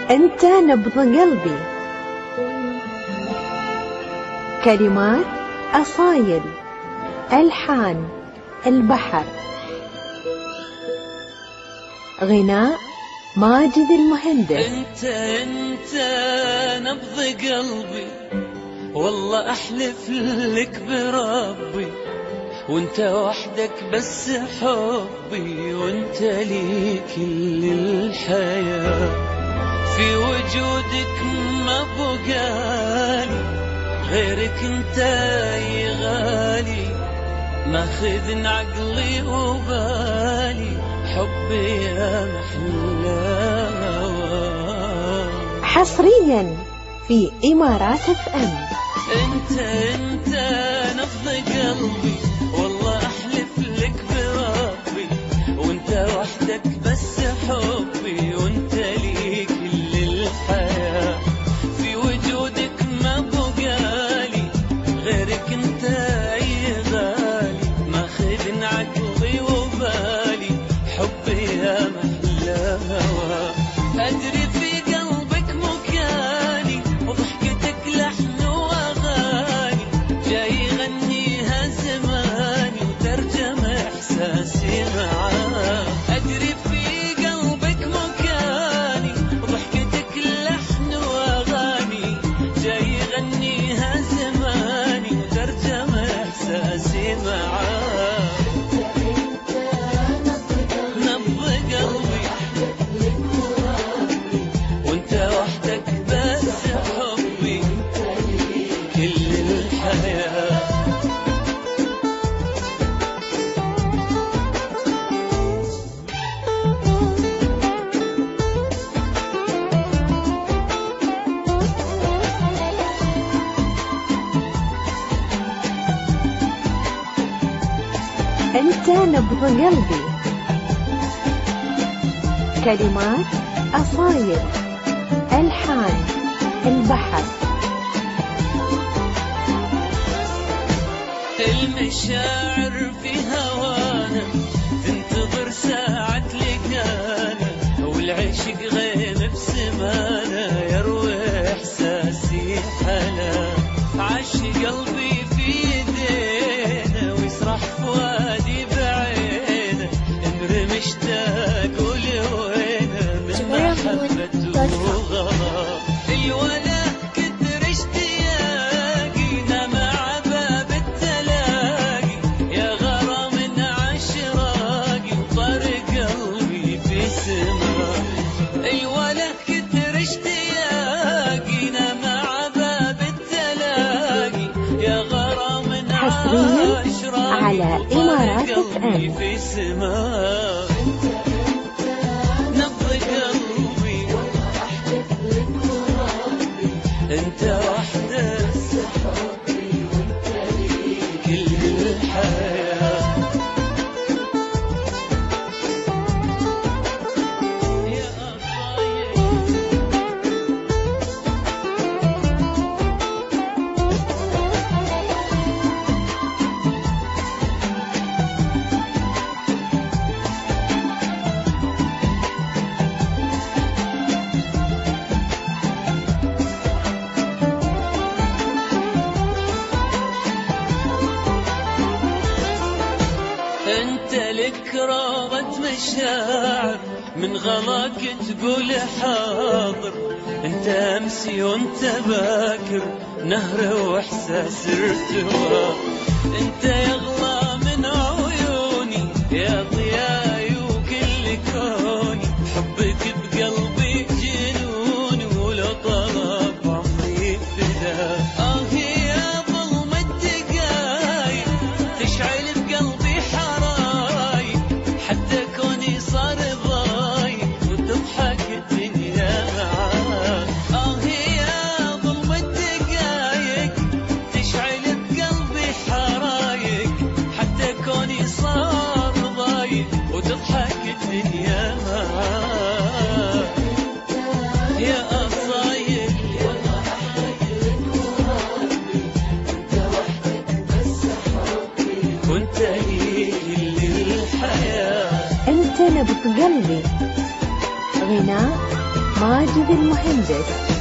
أنت نبض قلبي. كلمات أصايل، ألحان البحر، غناء ماجد المهندس. انت نبض قلبي، والله احلف لك بربي، وانت وحدك بس حبي، وانت لي كل الحياة. في وجودك ما بقالي غيرك، انت يا غالي، ماخذ عقلي وبالي، حبي يا محلاه. حصريا في إمارات FM. انت نبض قلبي، والله احلف لك بربي، وانت وحدك بس حبي، وانت لي كل الحياة. في وجودك ما بقالي غيرك، انت يا غالي، ماخذ عقلي وبالي، حبي يا محلاه. ادري في قلبك مكاني، وضحكتك لحن واغاني، جاي يغنيها زماني، وترجم احساسي معاه. ادري في قلبك مكاني، وضحكتك لحن واغاني، جاي يغنيها زماني، وترجم احساسي معاه. نبض قلبي، وانت وحدك بس حبي، كل الحياة. أنت نبض قلبي. كلمات أصايل، ألحان البحر. المشاعر في هوانا تنتظر ساعة لقانا، والعشق غيم بسمانا، يروي إحساسي حلا. عاش قلبي في يدينا، ويسرح فؤادي بعينا، امر مشتاق ولوينا، من محبته وغلا. الولا كثر اشتياقينا مع باب التلاقي، يا غرام عشراقي، وطارق قلبي في سماء. الولا كثر اشتياقينا مع باب التلاقي، يا غرام حصريا على إمارات FM. في سماء. نبض قلبي، انت وحدك كل الحياة. يا أصايل، انت لك روضة مشاعر، من غلاك تقول حاضر. انت امسي وانت باكر، نهر واحساس ارتوى. انت يغلى من عيوني، يا ضياي وكل كوني، حبك بقلبي جنوني، ولو طلب عمري فدا. يا ظلم الدقايق، تشعل بقلبي حرايق، حتى كوني صار ضايق، وتضحك الدنيا معاه. يا ظلم الدقايق، تشعل بقلبي حرايق، حتى كوني صار ضايق، وتضحك الدنيا معاه. يا أصايل، وانت لي كل الحياة. أنت نبض قلبي. غناء ماجد المهندس.